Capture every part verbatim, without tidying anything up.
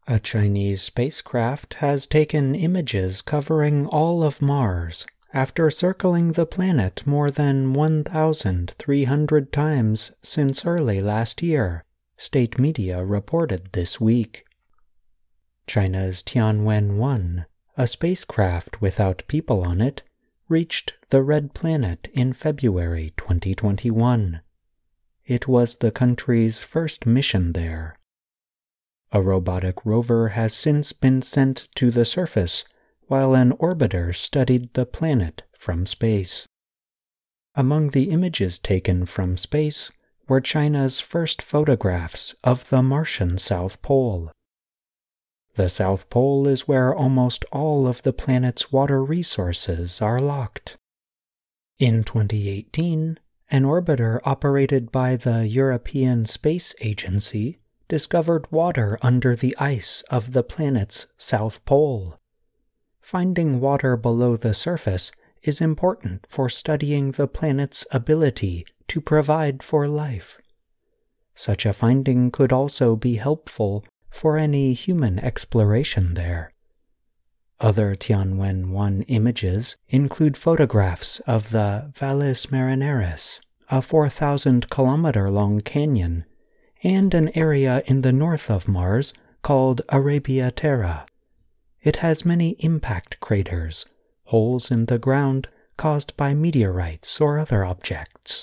A Chinese spacecraft has taken images covering all of Mars after circling the planet more than one thousand three hundred times since early last year, state media reported this week. China's Tianwen one, a spacecraft without people on it, reached the Red Planet in February twenty twenty-one. It was the country's first mission there. A robotic rover has since been sent to the surface, while an orbiter studied the planet from space. Among the images taken from space were China's first photographs of the Martian South Pole. The South Pole is where almost all of the planet's water resources are locked. In twenty eighteen, an orbiter operated by the European Space Agency discovered water under the ice of the planet's South Pole. Finding water below the surface is important for studying the planet's ability to provide for life. Such a finding could also be helpful for any human exploration there. Other Tianwen one images include photographs of the Valles Marineris, a four thousand kilometer long canyon, and an area in the north of Mars called Arabia Terra. It has many impact craters, holes in the ground caused by meteorites or other objects.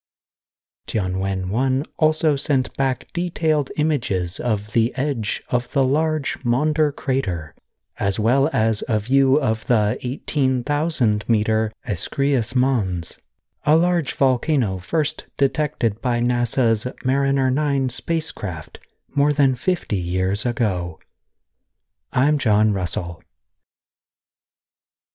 Tianwen one also sent back detailed images of the edge of the large Maunder crater, as well as a view of the eighteen thousand meter Escrias Mons, a large volcano first detected by NASA's Mariner nine spacecraft more than fifty years ago. I'm John Russell.